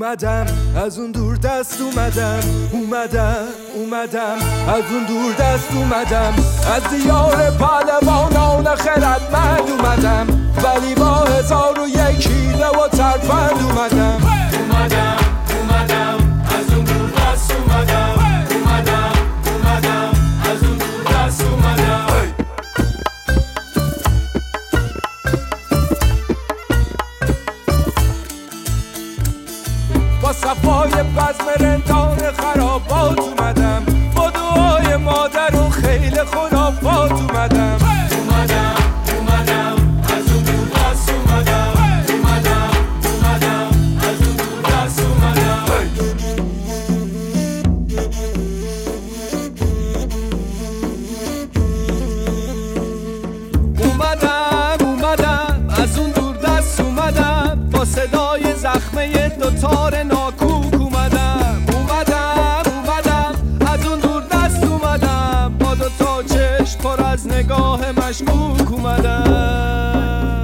اومدم از اون دور دست اومدم از اون دور دست اومدم از دیار پهلوانان خردمند اومدم ولی با 1001 حیله و ترفند اومدم از اون دور دست اومدم از اون دور دست اومدم با صفای بزم رندان خرابات اومدم با دعای مادر و خیل خرافات اومدم از اون دور دست اومدم از اون دور دست اومدم از اون دور دست اومدم با صدای زخمه دوتار ناکوک اومدم از اون دور دست اومدم با دوتا چشم پر از نگاه مشکوک اومدم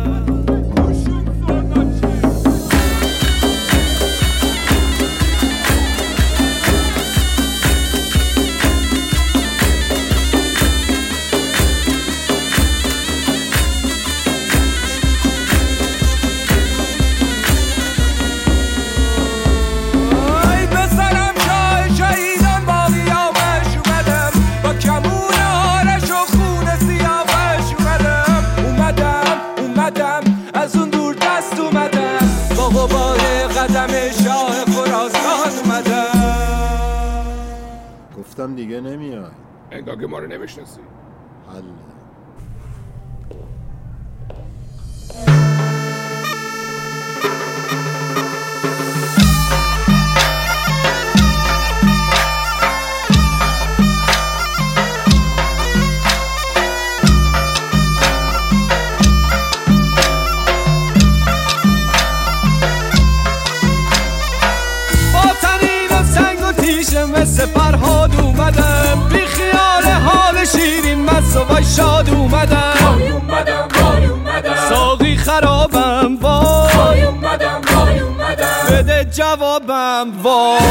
از اون دور دست اومدم با غبار قدم شاه خراسان اومدم گفتم دیگه نمیای انگار که ما رو نمیشناسی حله مثل فرهاد اومدم بی خیال حال شیرین مست و شاد اومدم ساقی خرابم وای بده جوابم وای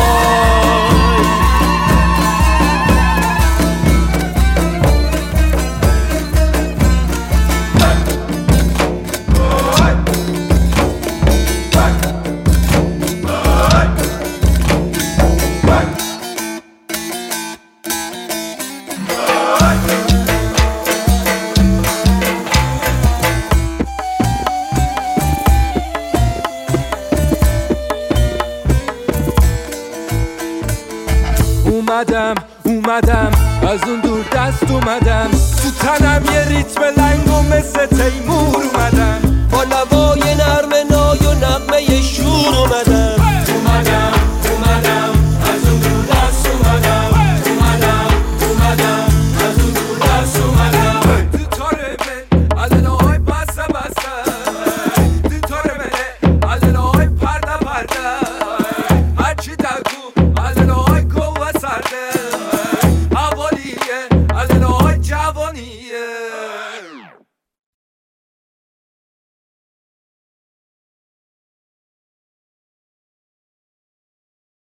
اومدم از اون دور دست اومدم تو تنم یه ریتم لنگ و مثل تیمور اومدم با لوای نرم نای و نغمه شور اومدم